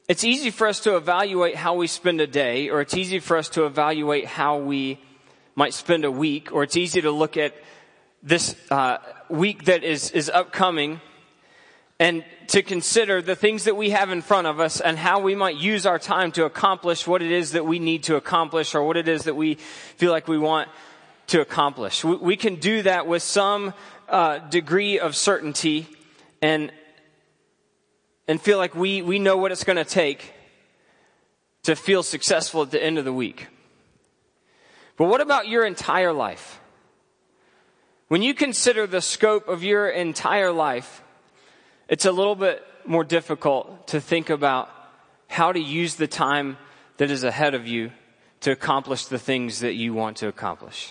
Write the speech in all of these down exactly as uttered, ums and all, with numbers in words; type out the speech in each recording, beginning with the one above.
it's easy for us to evaluate how we spend a day, or it's easy for us to evaluate how we might spend a week, or it's easy to look at this uh, week that is, is upcoming and to consider the things that we have in front of us and how we might use our time to accomplish what it is that we need to accomplish, or what it is that we feel like we want to accomplish. We, we can do that with some uh, degree of certainty and and feel like we, we know what it's going to take to feel successful at the end of the week. But what about your entire life? When you consider the scope of your entire life, it's a little bit more difficult to think about how to use the time that is ahead of you to accomplish the things that you want to accomplish.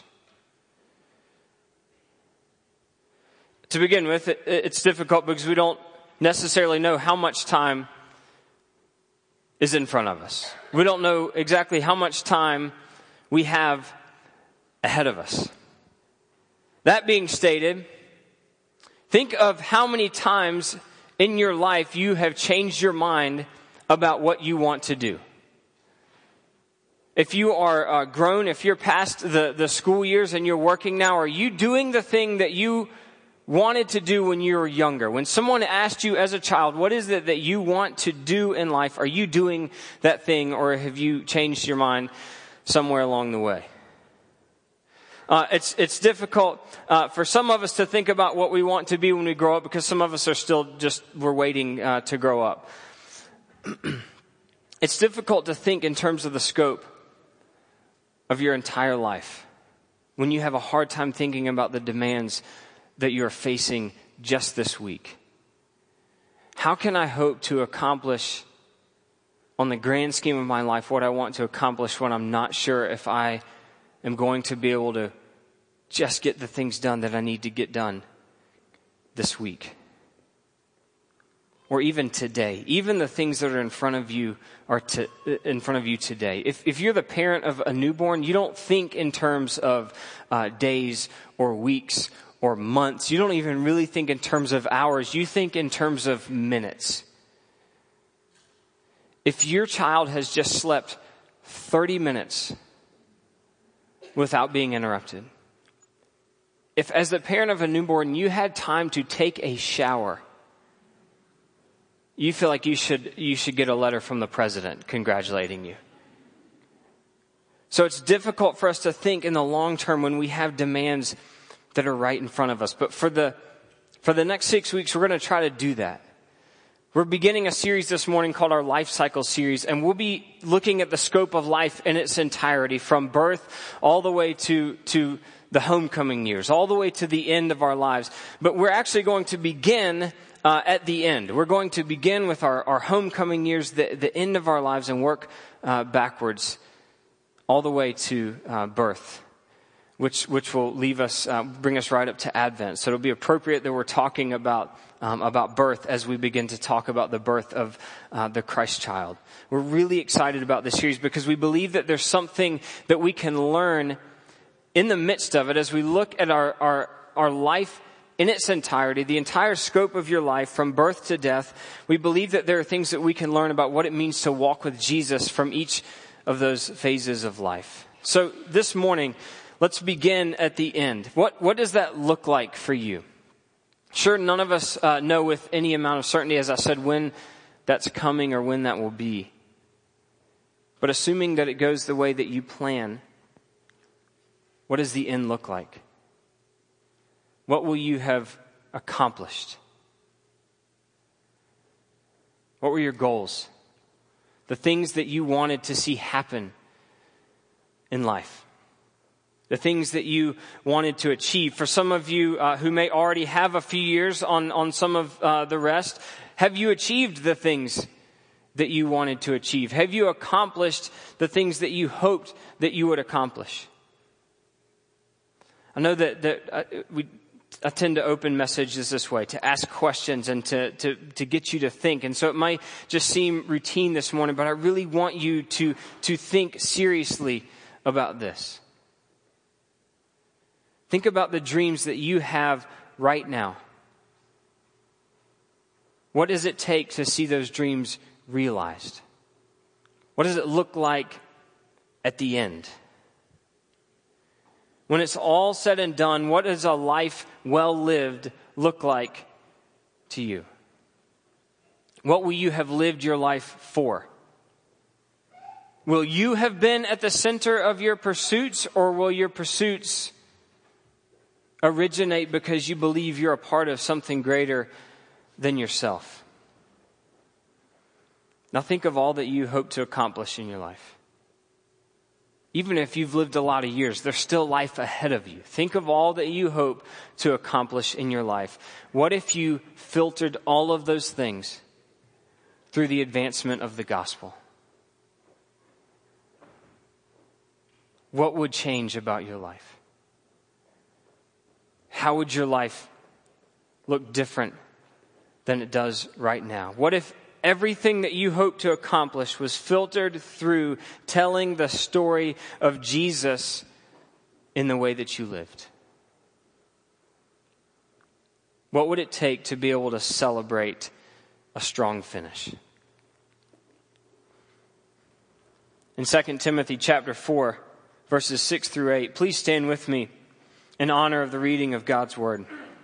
To begin with, it, it's difficult because we don't necessarily know how much time is in front of us. We don't know exactly how much time we have ahead of us. That being stated, think of how many times in your life you have changed your mind about what you want to do. If you are uh, grown, if you're past the, the school years and you're working now, are you doing the thing that you wanted to do when you were younger? When someone asked you as a child, what is it that you want to do in life? Are you doing that thing, or have you changed your mind somewhere along the way? Uh, it's it's difficult uh, for some of us to think about what we want to be when we grow up, because some of us are still just, we're waiting uh, to grow up. It's difficult to think in terms of the scope of your entire life when you have a hard time thinking about the demands that you're facing just this week. How can I hope to accomplish on the grand scheme of my life what I want to accomplish when I'm not sure if I am going to be able to just get the things done that I need to get done this week? Or even today, even the things that are in front of you are to, in front of you today. If, if you're the parent of a newborn, you don't think in terms of uh, days or weeks or months. You don't even really think in terms of hours. You think in terms of minutes. If your child has just slept thirty minutes without being interrupted, if as the parent of a newborn you had time to take a shower, you feel like you should you should get a letter from the president congratulating you. So it's difficult for us to think in the long term when we have demands that are right in front of us. But for the for the next six weeks, we're going to try to do that. We're beginning a series this morning called our Life Cycle series, and we'll be looking at the scope of life in its entirety, from birth all the way to to the homecoming years, all the way to the end of our lives. But we're actually going to begin uh, at the end. We're going to begin with our, our homecoming years, the, the end of our lives, and work uh, backwards all the way to uh, birth, which which will leave us, uh, bring us right up to Advent. So it'll be appropriate that we're talking about um, about birth as we begin to talk about the birth of uh, the Christ child. We're really excited about this series because we believe that there's something that we can learn in the midst of it as we look at our our, our life in its entirety, the entire scope of your life from birth to death. We believe that there are things that we can learn about what it means to walk with Jesus from each of those phases of life. So this morning, let's begin at the end. What what does that look like for you? Sure, none of us uh, know with any amount of certainty, as I said, when that's coming or when that will be. But assuming that it goes the way that you plan, what does the end look like? What will you have accomplished? What were your goals? The things that you wanted to see happen in life. The things that you wanted to achieve. For some of you uh, who may already have a few years on, on some of uh, the rest, have you achieved the things that you wanted to achieve? Have you accomplished the things that you hoped that you would accomplish? I know that, that uh, we I tend to open messages this way, to ask questions and to, to, to get you to think. And so it might just seem routine this morning, but I really want you to, to think seriously about this. Think about the dreams that you have right now. What does it take to see those dreams realized? What does it look like at the end? When it's all said and done, what does a life well lived look like to you? What will you have lived your life for? Will you have been at the center of your pursuits, or will your pursuits originate because you believe you're a part of something greater than yourself? Now think of all that you hope to accomplish in your life. Even if you've lived a lot of years, there's still life ahead of you. Think of all that you hope to accomplish in your life. What if you filtered all of those things through the advancement of the gospel? What would change about your life? How would your life look different than it does right now? What if everything that you hope to accomplish was filtered through telling the story of Jesus in the way that you lived? What would it take to be able to celebrate a strong finish? In Second Timothy chapter four, verses six through eight, please stand with me in honor of the reading of God's word.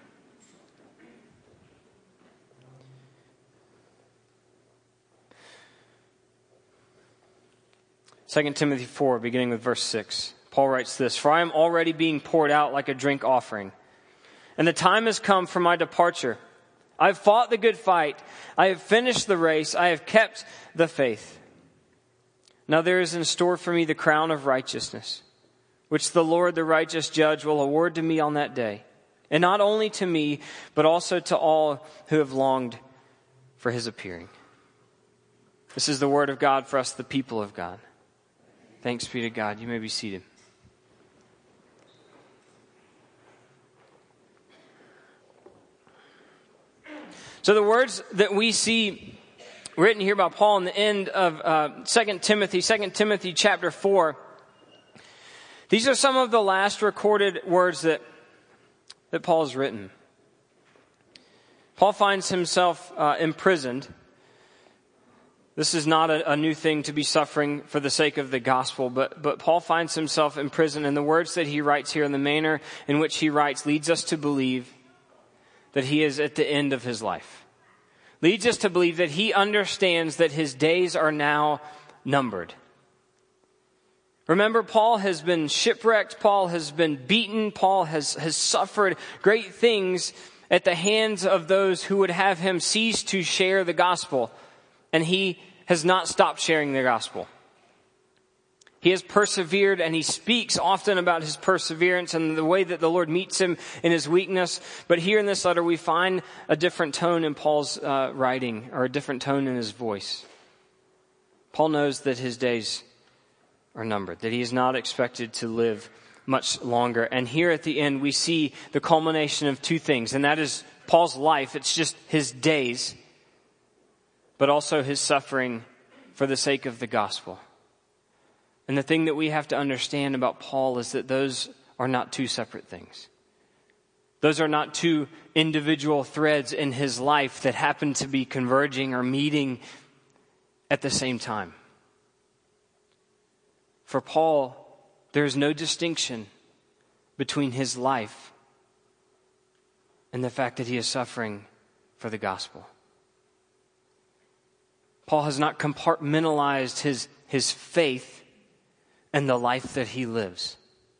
Second Timothy four, beginning with verse six. Paul writes this, "For I am already being poured out like a drink offering, and the time has come for my departure. I have fought the good fight. I have finished the race. I have kept the faith. Now there is in store for me the crown of righteousness, which the Lord, the righteous judge, will award to me on that day. And not only to me, but also to all who have longed for his appearing." This is the word of God for us, the people of God. Thanks be to God. You may be seated. So the words that we see written here by Paul in the end of uh, Second Timothy, Second Timothy chapter four, these are some of the last recorded words that, that Paul has written. Paul finds himself uh, imprisoned. This is not a, a new thing to be suffering for the sake of the gospel, but, but Paul finds himself in prison, and the words that he writes here and the manner in which he writes leads us to believe that he is at the end of his life. Leads us to believe that he understands that his days are now numbered. Remember, Paul has been shipwrecked, Paul has been beaten, Paul has, has suffered great things at the hands of those who would have him cease to share the gospel. And he has not stopped sharing the gospel. He has persevered, and he speaks often about his perseverance and the way that the Lord meets him in his weakness. But here in this letter, we find a different tone in Paul's uh, writing, or a different tone in his voice. Paul knows that his days are numbered, that he is not expected to live much longer. And here at the end, we see the culmination of two things, and that is Paul's life. It's just his days, but also his suffering for the sake of the gospel. And the thing that we have to understand about Paul is that those are not two separate things. Those are not two individual threads in his life that happen to be converging or meeting at the same time. For Paul, there is no distinction between his life and the fact that he is suffering for the gospel. Paul has not compartmentalized his, his faith and the life that he lives.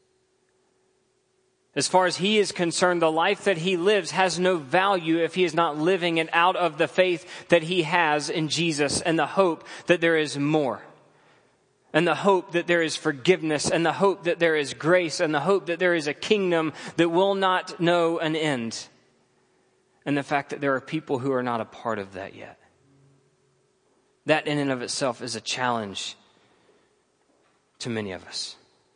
As far as he is concerned, the life that he lives has no value if he is not living it out of the faith that he has in Jesus and the hope that there is more. And the hope that there is forgiveness, and the hope that there is grace, and the hope that there is a kingdom that will not know an end. And the fact that there are people who are not a part of that yet. That in and of itself is a challenge to many of us.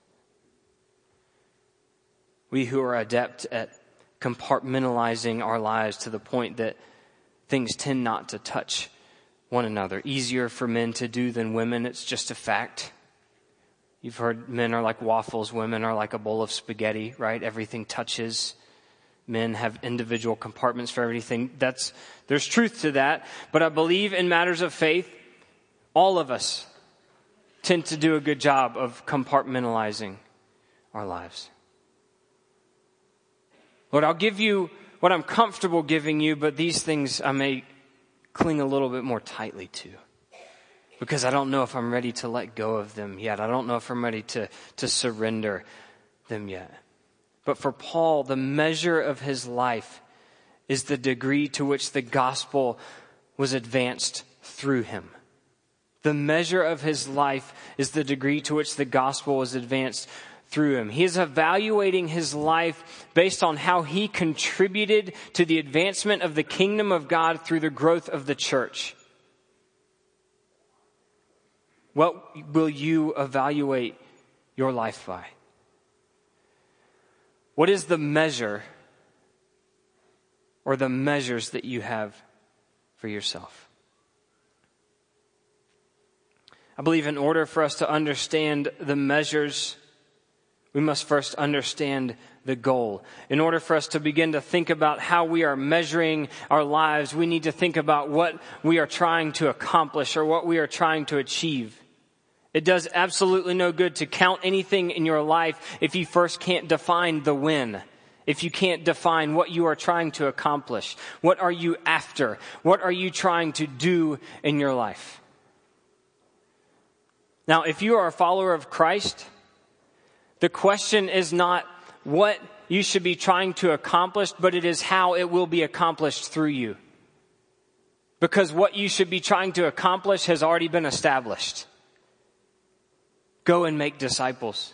We who are adept at compartmentalizing our lives to the point that things tend not to touch one another. Easier for men to do than women. It's just a fact. You've heard men are like waffles, women are like a bowl of spaghetti, right? Everything touches. Men have individual compartments for everything. That's, there's truth to that. But I believe in matters of faith, all of us tend to do a good job of compartmentalizing our lives. Lord, I'll give you what I'm comfortable giving you, but these things I may cling a little bit more tightly to, because I don't know if I'm ready to let go of them yet. I don't know if I'm ready to, to surrender them yet. But for Paul, the measure of his life is the degree to which the gospel was advanced through him. The measure of his life is the degree to which the gospel was advanced through him. He is evaluating his life based on how he contributed to the advancement of the kingdom of God through the growth of the church. What will you evaluate your life by? What is the measure or the measures that you have for yourself? I believe in order for us to understand the measures, we must first understand the goal. In order for us to begin to think about how we are measuring our lives, we need to think about what we are trying to accomplish or what we are trying to achieve. It does absolutely no good to count anything in your life if you first can't define the win. If you can't define what you are trying to accomplish. What are you after? What are you trying to do in your life? Now, if you are a follower of Christ, the question is not what you should be trying to accomplish, but it is how it will be accomplished through you. Because what you should be trying to accomplish has already been established. Go and make disciples.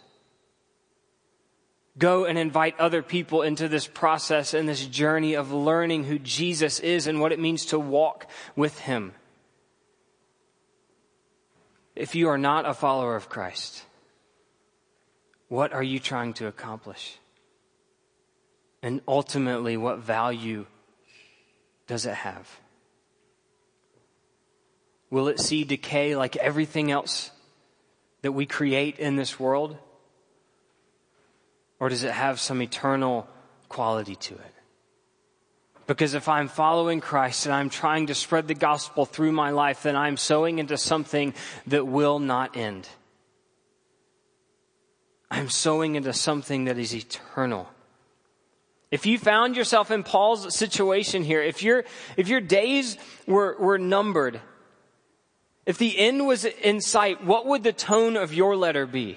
Go and invite other people into this process and this journey of learning who Jesus is and what it means to walk with him. If you are not a follower of Christ, what are you trying to accomplish? And ultimately, what value does it have? Will it see decay like everything else that we create in this world? Or does it have some eternal quality to it? Because if I'm following Christ and I'm trying to spread the gospel through my life, then I'm sowing into something that will not end. I'm sowing into something that is eternal. If you found yourself in Paul's situation here, if your if your days were, were numbered, if the end was in sight, what would the tone of your letter be?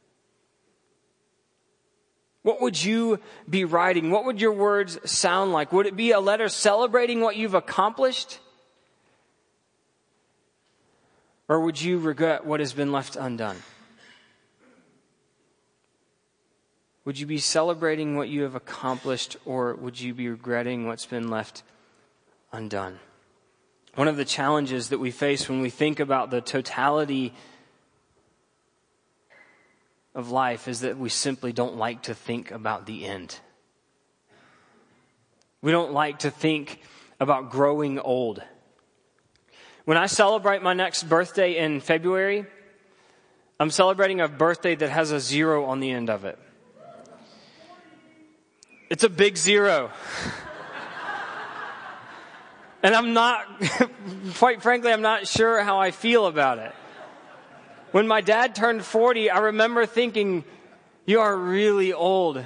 What would you be writing? What would your words sound like? Would it be a letter celebrating what you've accomplished? Or would you regret what has been left undone? Would you be celebrating what you have accomplished, or would you be regretting what's been left undone? One of the challenges that we face when we think about the totality of life is that we simply don't like to think about the end. We don't like to think about growing old. When I celebrate my next birthday in February, I'm celebrating a birthday that has a zero on the end of it. It's a big zero. And I'm not, quite frankly, I'm not sure how I feel about it. When my dad turned forty, I remember thinking, you are really old.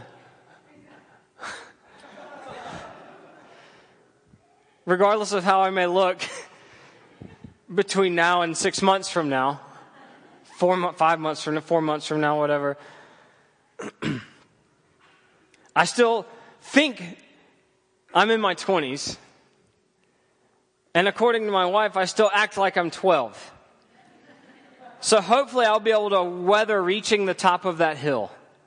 Regardless of how I may look between now and six months from now, four, five months from now, four months from now, whatever, I still think I'm in my twenties. And according to my wife, I still act like I'm twelve. So hopefully I'll be able to weather reaching the top of that hill.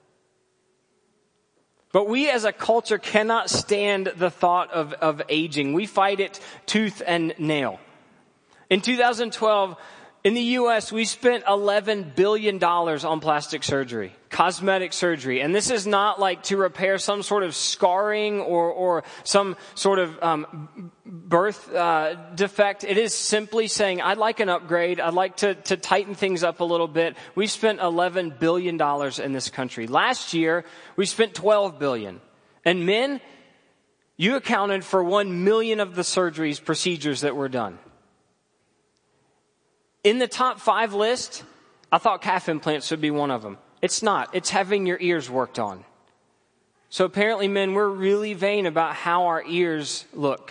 But we as a culture cannot stand the thought of, of aging. We fight it tooth and nail. In two thousand twelve, in the U S, we spent eleven billion dollars on plastic surgery, cosmetic surgery. And this is not like to repair some sort of scarring or, or some sort of um, birth uh, defect. It is simply saying, I'd like an upgrade. I'd like to, to tighten things up a little bit. We spent eleven billion dollars in this country. Last year, we spent twelve billion dollars. And men, you accounted for one million of the surgeries, procedures that were done. In the top five list, I thought calf implants would be one of them. It's not. It's having your ears worked on. So apparently, men, we're really vain about how our ears look.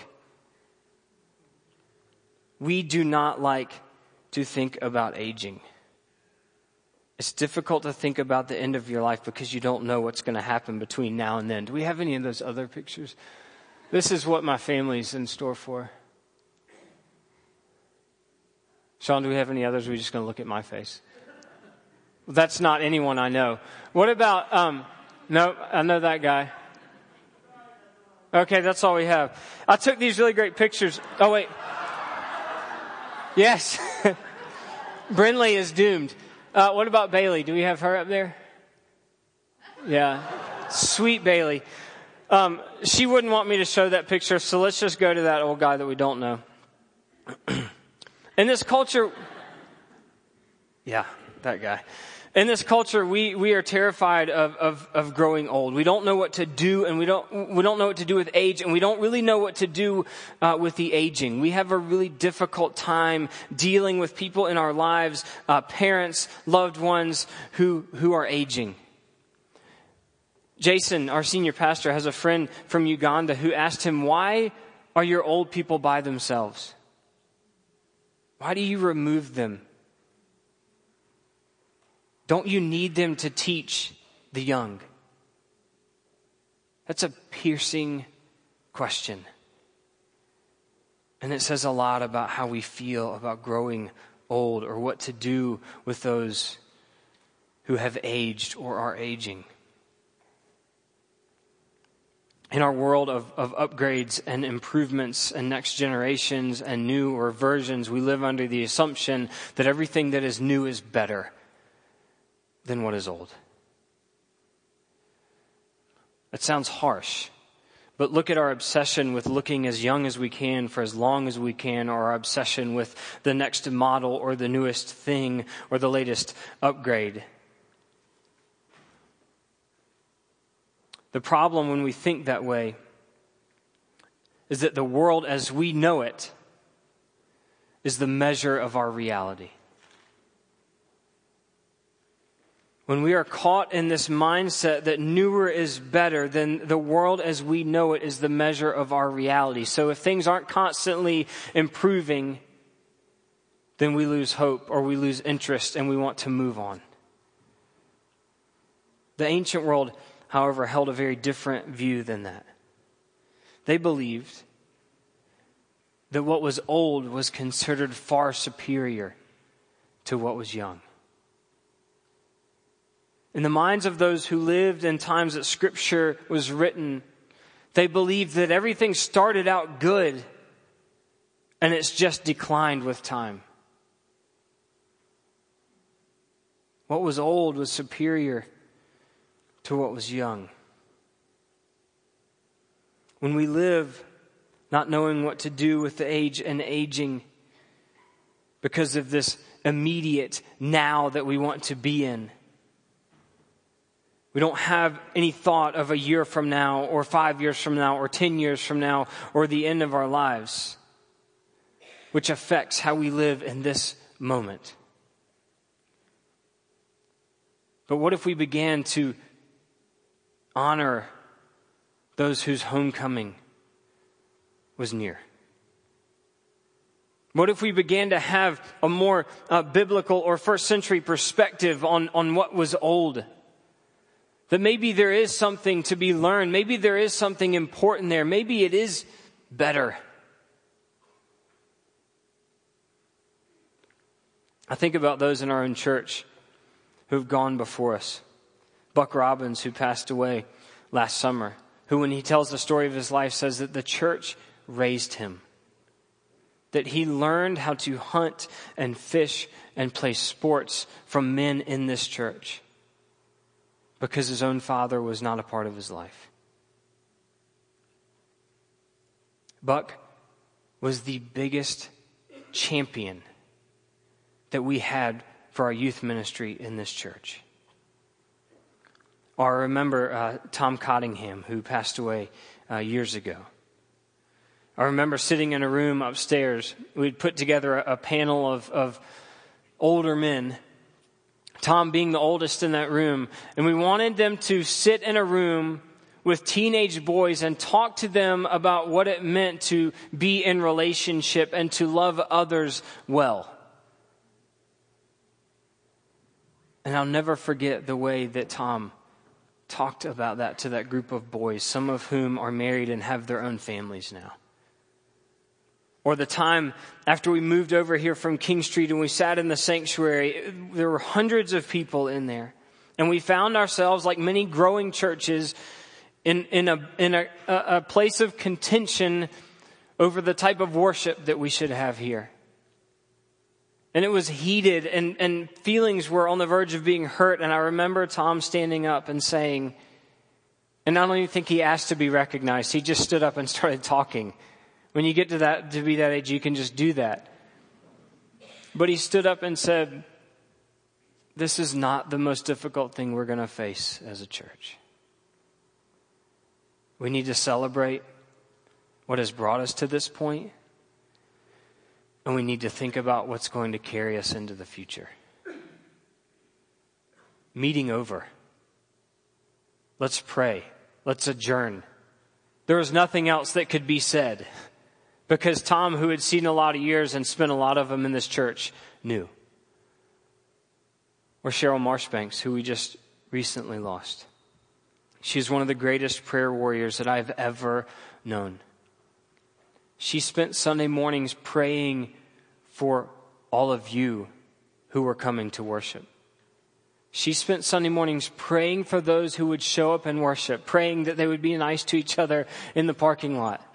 We do not like to think about aging. It's difficult to think about the end of your life because you don't know what's going to happen between now and then. Do we have any of those other pictures? This is what my family's in store for. Sean, do we have any others? Or are we just going to look at my face? That's not anyone I know. What about, um, no, I know that guy. Okay, that's all we have. I took these really great pictures. Oh, wait. Yes. Brinley is doomed. Uh, what about Bailey? Do we have her up there? Yeah. Sweet Bailey. Um, she wouldn't want me to show that picture, so let's just go to that old guy that we don't know. In this culture, yeah, that guy. In this culture, we, we are terrified of, of, of growing old. We don't know what to do, and we don't we don't know what to do with age, and we don't really know what to do uh, with the aging. We have a really difficult time dealing with people in our lives, uh, parents, loved ones who who are aging. Jason, our senior pastor, has a friend from Uganda who asked him, "Why are your old people by themselves? Why do you remove them? Don't you need them to teach the young?" That's a piercing question. And it says a lot about how we feel about growing old or what to do with those who have aged or are aging. In our world of, of upgrades and improvements and next generations and new or versions, we live under the assumption that everything that is new is better than what is old. It sounds harsh, but look at our obsession with looking as young as we can for as long as we can, or our obsession with the next model or the newest thing or the latest upgrade. The problem when we think that way is that the world as we know it is the measure of our reality. When we are caught in this mindset that newer is better, then the world as we know it is the measure of our reality. So if things aren't constantly improving, then we lose hope or we lose interest and we want to move on. The ancient world, however, held a very different view than that. They believed that what was old was considered far superior to what was young. In the minds of those who lived in times that Scripture was written, they believed that everything started out good and it's just declined with time. What was old was superior to what was young. When we live not knowing what to do with the age and aging because of this immediate now that we want to be in, we don't have any thought of a year from now or five years from now or ten years from now or the end of our lives, which affects how we live in this moment. But what if we began to honor those whose homecoming was near? What if we began to have a more uh, biblical or first century perspective on, on what was old? That maybe there is something to be learned. Maybe there is something important there. Maybe it is better. I think about those in our own church who've gone before us. Buck Robbins, who passed away last summer, who when he tells the story of his life says that the church raised him. That he learned how to hunt and fish and play sports from men in this church, because his own father was not a part of his life. Buck was the biggest champion that we had for our youth ministry in this church. Or I remember uh, Tom Cottingham, who passed away uh, years ago. I remember sitting in a room upstairs. We'd put together a, a panel of, of older men Tom being the oldest in that room. And we wanted them to sit in a room with teenage boys and talk to them about what it meant to be in relationship and to love others well. And I'll never forget the way that Tom talked about that to that group of boys, some of whom are married and have their own families now. Or the time after we moved over here from King Street and we sat in the sanctuary, there were hundreds of people in there. And we found ourselves, like many growing churches, in, in, a, in a, a place of contention over the type of worship that we should have here. And it was heated, and, and feelings were on the verge of being hurt. And I remember Tom standing up and saying, and I don't even think he asked to be recognized. He just stood up and started talking. When you get to that, to be that age, you can just do that. But he stood up and said, this is not the most difficult thing we're going to face as a church. We need to celebrate what has brought us to this point, and we need to think about what's going to carry us into the future. Meeting over. Let's pray. Let's adjourn. There was nothing else that could be said, because Tom, who had seen a lot of years and spent a lot of them in this church, knew. Or Cheryl Marshbanks, who we just recently lost. She's one of the greatest prayer warriors that I've ever known. She spent Sunday mornings praying for all of you who were coming to worship. She spent Sunday mornings praying for those who would show up and worship, praying that they would be nice to each other in the parking lot,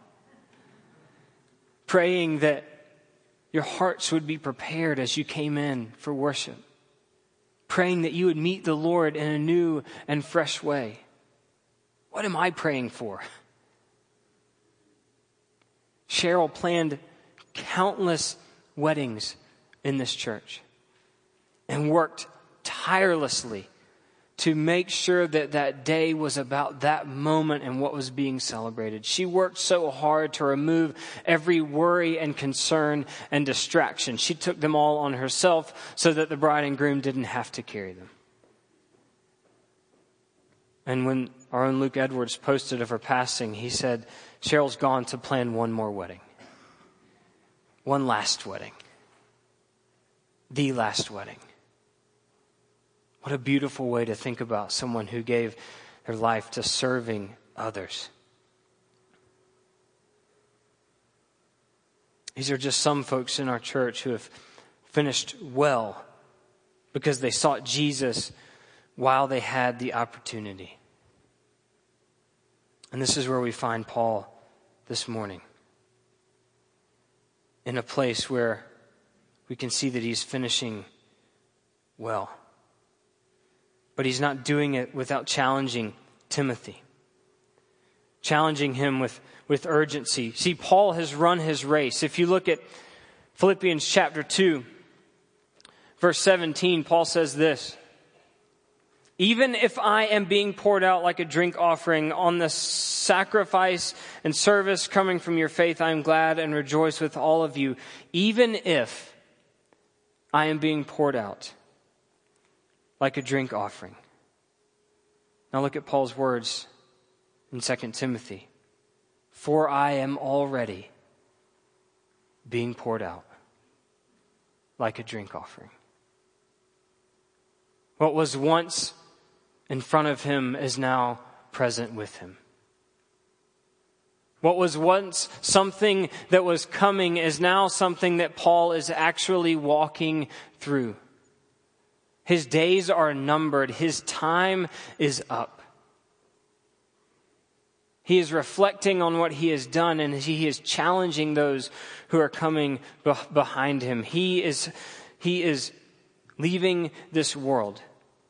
praying that your hearts would be prepared as you came in for worship, praying that you would meet the Lord in a new and fresh way. What am I praying for? Cheryl planned countless weddings in this church and worked tirelessly to make sure that that day was about that moment and what was being celebrated. She worked so hard to remove every worry and concern and distraction. She took them all on herself so that the bride and groom didn't have to carry them. And when our own Luke Edwards posted of her passing, he said, Cheryl's gone to plan one more wedding. One last wedding. The last wedding. What a beautiful way to think about someone who gave their life to serving others. These are just some folks in our church who have finished well because they sought Jesus while they had the opportunity. And this is where we find Paul this morning. In a place where we can see that he's finishing well. But he's not doing it without challenging Timothy. Challenging him with, with urgency. See, Paul has run his race. If you look at Philippians chapter two, verse seventeen, Paul says this. Even if I am being poured out like a drink offering on the sacrifice and service coming from your faith, I am glad and rejoice with all of you. Even if I am being poured out like a drink offering. Now look at Paul's words in Second Timothy. For I am already being poured out like a drink offering. What was once in front of him is now present with him. What was once something that was coming is now something that Paul is actually walking through. His days are numbered. His time is up. He is reflecting on what he has done, and he is challenging those who are coming behind him. He is, he is leaving this world.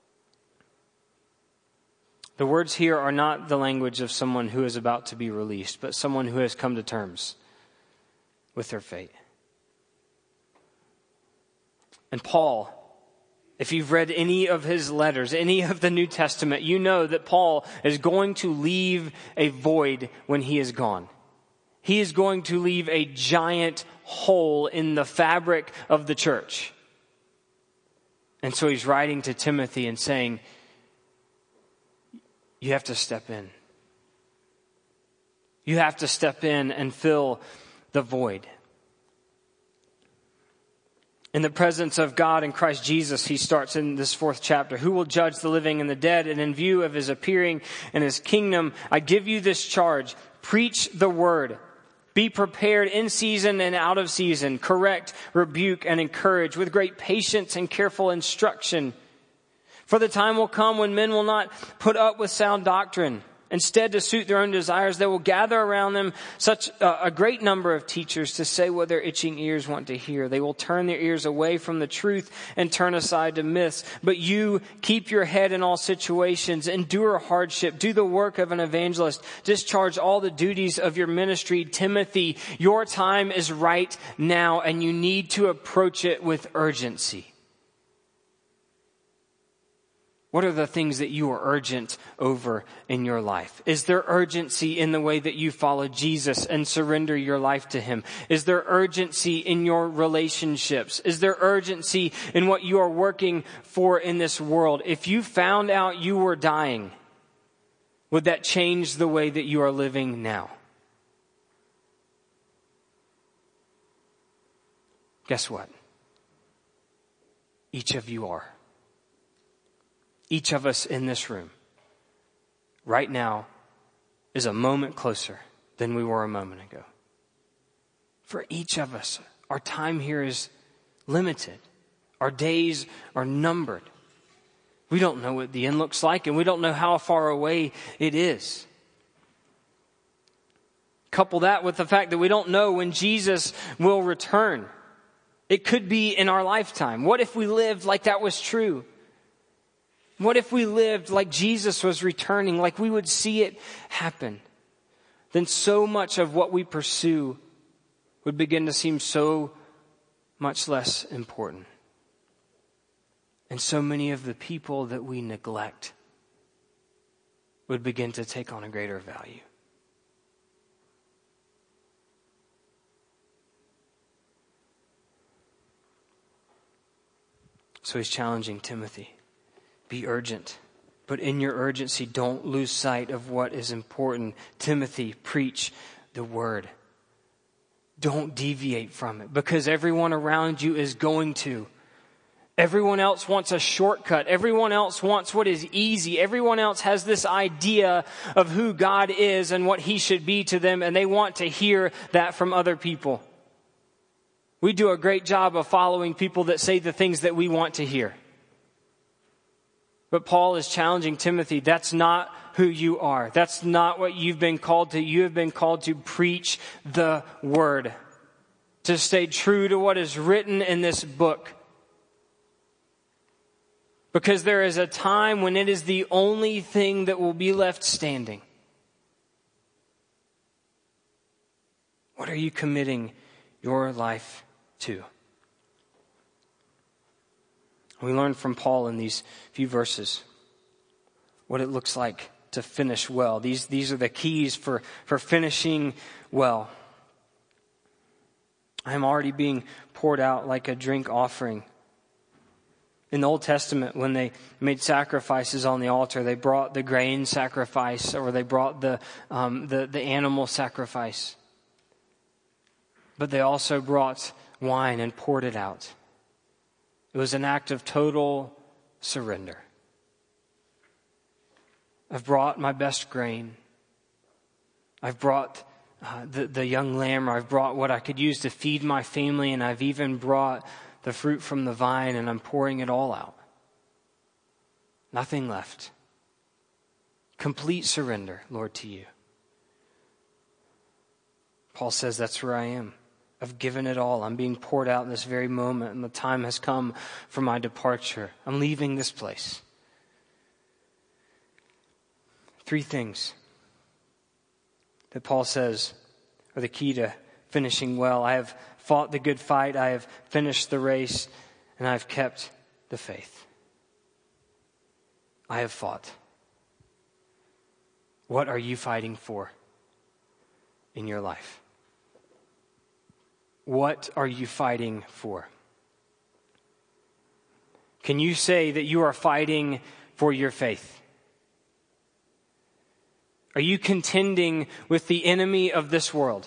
The words here are not the language of someone who is about to be released, but someone who has come to terms with their fate. And Paul, if you've read any of his letters, any of the New Testament, you know that Paul is going to leave a void when he is gone. He is going to leave a giant hole in the fabric of the church. And so he's writing to Timothy and saying, you have to step in. You have to step in and fill the void. In the presence of God in Christ Jesus, he starts in this fourth chapter. Who will judge the living and the dead? And in view of his appearing in his kingdom, I give you this charge. Preach the word. Be prepared in season and out of season. Correct, rebuke, and encourage with great patience and careful instruction. For the time will come when men will not put up with sound doctrine. Instead, to suit their own desires, they will gather around them such a, a great number of teachers to say what their itching ears want to hear. They will turn their ears away from the truth and turn aside to myths. But you keep your head in all situations, endure hardship, do the work of an evangelist, discharge all the duties of your ministry. Timothy, your time is right now, and you need to approach it with urgency. What are the things that you are urgent over in your life? Is there urgency in the way that you follow Jesus and surrender your life to him? Is there urgency in your relationships? Is there urgency in what you are working for in this world? If you found out you were dying, would that change the way that you are living now? Guess what? Each of you are. Each of us in this room right now is a moment closer than we were a moment ago. For each of us, our time here is limited. Our days are numbered. We don't know what the end looks like, and we don't know how far away it is. Couple that with the fact that we don't know when Jesus will return. It could be in our lifetime. What if we lived like that was true? What if we lived like Jesus was returning, like we would see it happen? Then so much of what we pursue would begin to seem so much less important. And so many of the people that we neglect would begin to take on a greater value. So he's challenging Timothy. Be urgent, but in your urgency, don't lose sight of what is important. Timothy, preach the word. Don't deviate from it, because everyone around you is going to. Everyone else wants a shortcut. Everyone else wants what is easy. Everyone else has this idea of who God is and what he should be to them, and they want to hear that from other people. We do a great job of following people that say the things that we want to hear. But Paul is challenging Timothy, that's not who you are. That's not what you've been called to. You have been called to preach the word, to stay true to what is written in this book. Because there is a time when it is the only thing that will be left standing. What are you committing your life to? We learn from Paul in these few verses what it looks like to finish well. These, these are the keys for, for finishing well. I am already being poured out like a drink offering. In the Old Testament, when they made sacrifices on the altar, they brought the grain sacrifice, or they brought the, um, the, the animal sacrifice. But they also brought wine and poured it out. It was an act of total surrender. I've brought my best grain. I've brought uh, the, the young lamb, or I've brought what I could use to feed my family, and I've even brought the fruit from the vine, and I'm pouring it all out. Nothing left. Complete surrender, Lord, to you. Paul says that's where I am. I've given it all. I'm being poured out in this very moment, and the time has come for my departure. I'm leaving this place. Three things that Paul says are the key to finishing well. I have fought the good fight. I have finished the race, and I have kept the faith. I have fought. What are you fighting for in your life? What are you fighting for? Can you say that you are fighting for your faith? Are you contending with the enemy of this world?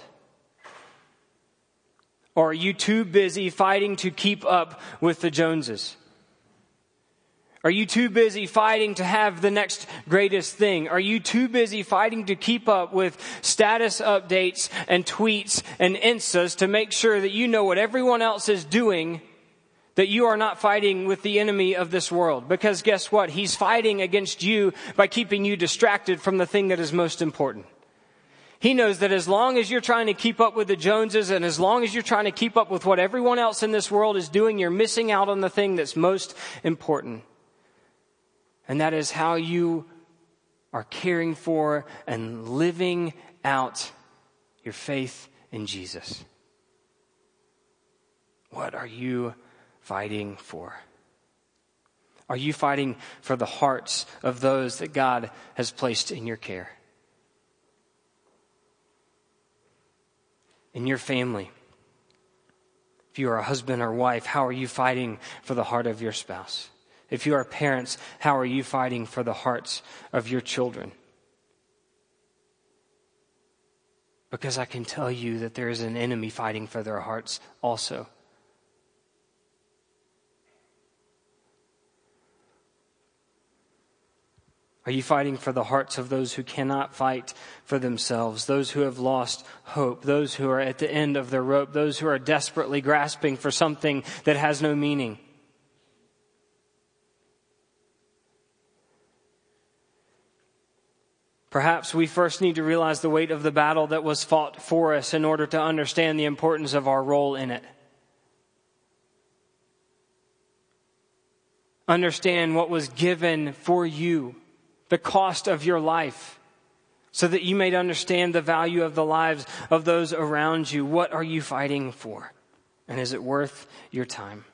Or are you too busy fighting to keep up with the Joneses? Are you too busy fighting to have the next greatest thing? Are you too busy fighting to keep up with status updates and tweets and instas to make sure that you know what everyone else is doing, that you are not fighting with the enemy of this world? Because guess what? He's fighting against you by keeping you distracted from the thing that is most important. He knows that as long as you're trying to keep up with the Joneses and as long as you're trying to keep up with what everyone else in this world is doing, you're missing out on the thing that's most important. And that is how you are caring for and living out your faith in Jesus. What are you fighting for? Are you fighting for the hearts of those that God has placed in your care? In your family, if you are a husband or wife, how are you fighting for the heart of your spouse? If you are parents, how are you fighting for the hearts of your children? Because I can tell you that there is an enemy fighting for their hearts also. Are you fighting for the hearts of those who cannot fight for themselves, those who have lost hope, those who are at the end of their rope, those who are desperately grasping for something that has no meaning? Perhaps we first need to realize the weight of the battle that was fought for us in order to understand the importance of our role in it. Understand what was given for you, the cost of your life, so that you may understand the value of the lives of those around you. What are you fighting for? And is it worth your time?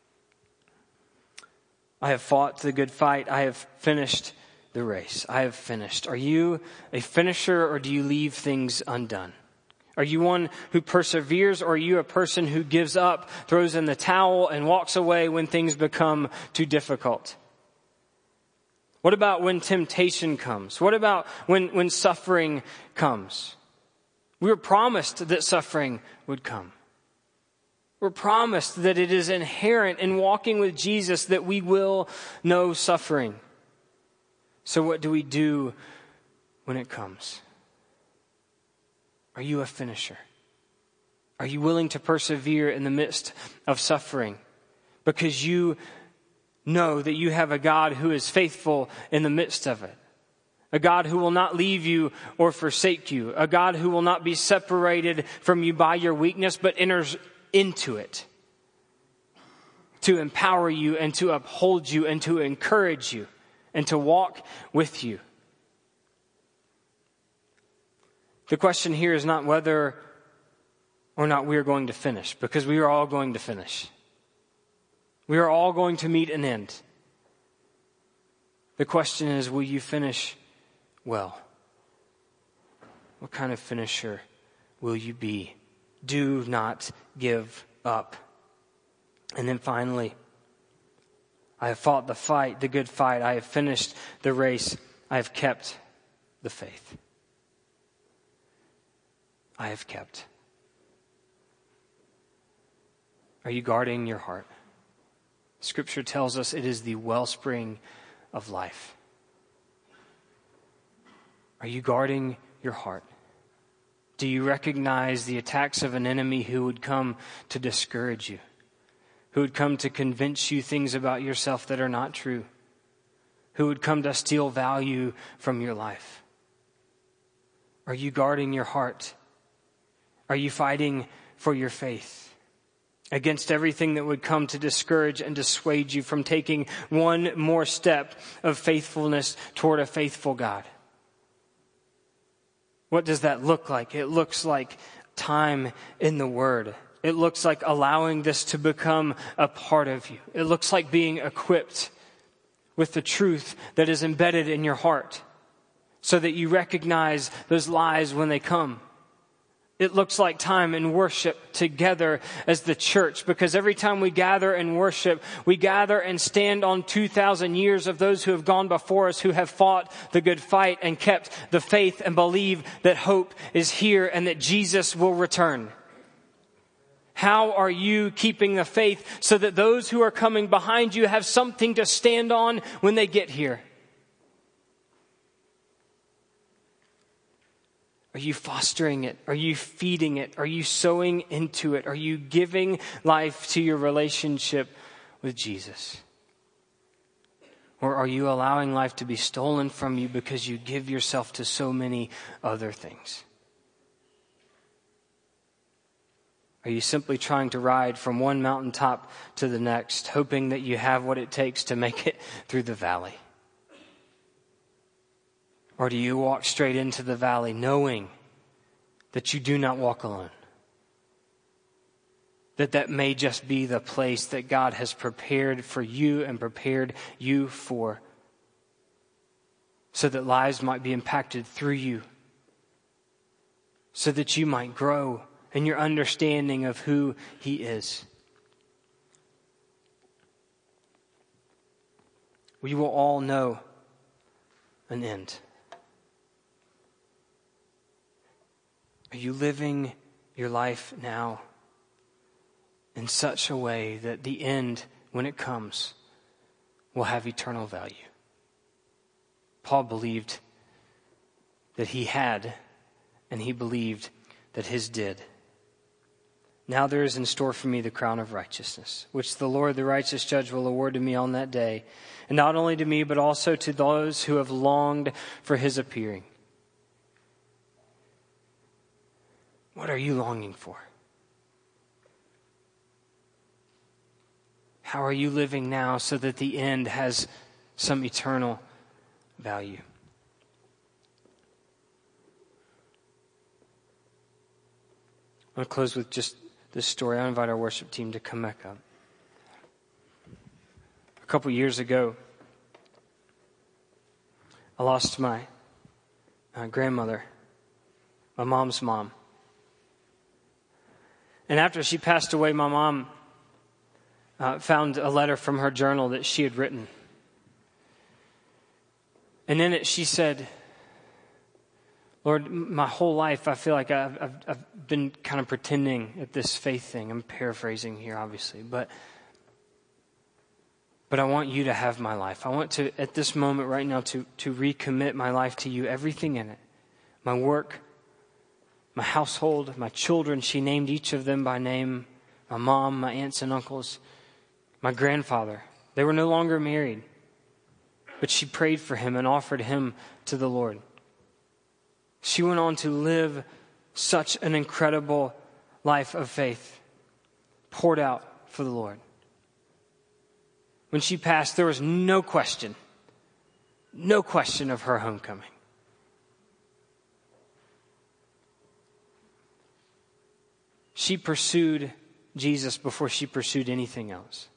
I have fought the good fight. I have finished the race. I have finished. Are you a finisher, or do you leave things undone? Are you one who perseveres, or are you a person who gives up, throws in the towel, and walks away when things become too difficult? What about when temptation comes? What about when, when suffering comes? We were promised that suffering would come. We're promised that it is inherent in walking with Jesus that we will know suffering. So what do we do when it comes? Are you a finisher? Are you willing to persevere in the midst of suffering? Because you know that you have a God who is faithful in the midst of it. A God who will not leave you or forsake you. A God who will not be separated from you by your weakness, but enters into it to empower you and to uphold you and to encourage you and to walk with you. The question here is not whether or not we are going to finish, because we are all going to finish. We are all going to meet an end. The question is, will you finish well? What kind of finisher will you be? Do not give up. And then finally, I have fought the fight, the good fight. I have finished the race. I have kept the faith. I have kept. Are you guarding your heart? Scripture tells us it is the wellspring of life. Are you guarding your heart? Do you recognize the attacks of an enemy who would come to discourage you? Who would come to convince you things about yourself that are not true? Who would come to steal value from your life? Are you guarding your heart? Are you fighting for your faith against everything that would come to discourage and dissuade you from taking one more step of faithfulness toward a faithful God? What does that look like? It looks like time in the Word. It looks like allowing this to become a part of you. It looks like being equipped with the truth that is embedded in your heart so that you recognize those lies when they come. it looks like time in worship together as the church. Because every time we gather and worship, we gather and stand on two thousand years of those who have gone before us, who have fought the good fight and kept the faith and believe that hope is here and that Jesus will return. How are you keeping the faith so that those who are coming behind you have something to stand on when they get here? Are you fostering it? Are you feeding it? Are you sowing into it? Are you giving life to your relationship with Jesus? Or are you allowing life to be stolen from you because you give yourself to so many other things? Are you simply trying to ride from one mountaintop to the next, hoping that you have what it takes to make it through the valley? Or do you walk straight into the valley knowing that you do not walk alone? That that may just be the place that God has prepared for you and prepared you for, so that lives might be impacted through you, so that you might grow in your understanding of who He is. We will all know an end. Are you living your life now in such a way that the end, when it comes, will have eternal value? Paul believed that he had, and he believed that his did. Now there is in store for me the crown of righteousness, which the Lord, the righteous judge, will award to me on that day, and not only to me, but also to those who have longed for His appearing. What are you longing for? How are you living now so that the end has some eternal value? I'm going to close with just this story. I invite our worship team to come back up. A couple years ago, I lost my uh, grandmother, my mom's mom. And after she passed away, my mom uh, found a letter from her journal that she had written. And in it she said, Lord, my whole life I feel like I've, I've, I've been kind of pretending at this faith thing. I'm paraphrasing here, obviously. But, but I want you to have my life. I want to, at this moment right now, to, to recommit my life to you, everything in it. My work, my household, my children. She named each of them by name. My mom, my aunts and uncles, my grandfather. They were no longer married, but she prayed for him and offered him to the Lord. She went on to live such an incredible life of faith, poured out for the Lord. When she passed, there was no question, no question of her homecoming. She pursued Jesus before she pursued anything else.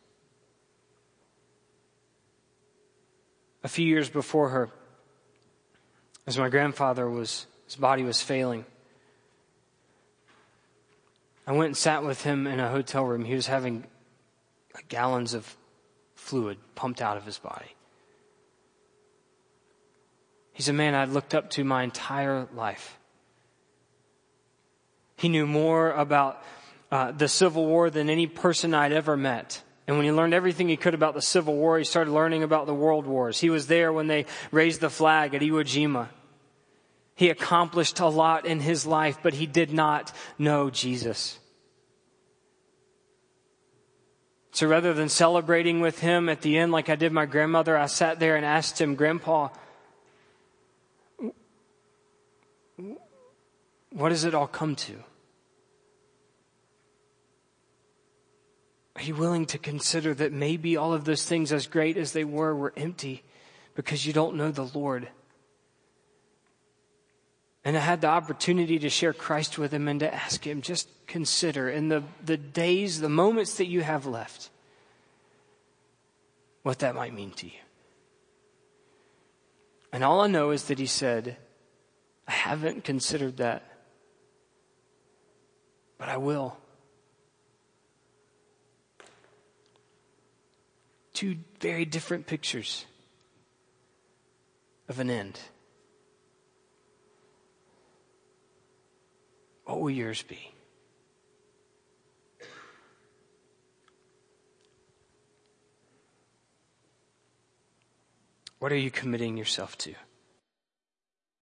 A few years before her, as my grandfather was, his body was failing, I went and sat with him in a hotel room. He was having gallons of fluid pumped out of his body. He's a man I'd looked up to my entire life. He knew more about uh, the Civil War than any person I'd ever met. And when he learned everything he could about the Civil War, he started learning about the World Wars. He was there when they raised the flag at Iwo Jima. He accomplished a lot in his life, but he did not know Jesus. So rather than celebrating with him at the end like I did my grandmother, I sat there and asked him, Grandpa, what does it all come to? Are you willing to consider that maybe all of those things, as great as they were, were empty because you don't know the Lord? And I had the opportunity to share Christ with him and to ask him, just consider in the, the days, the moments that you have left, what that might mean to you. And all I know is that he said, I haven't considered that. but I will. Two very different pictures of an end. What will yours be? What are you committing yourself to?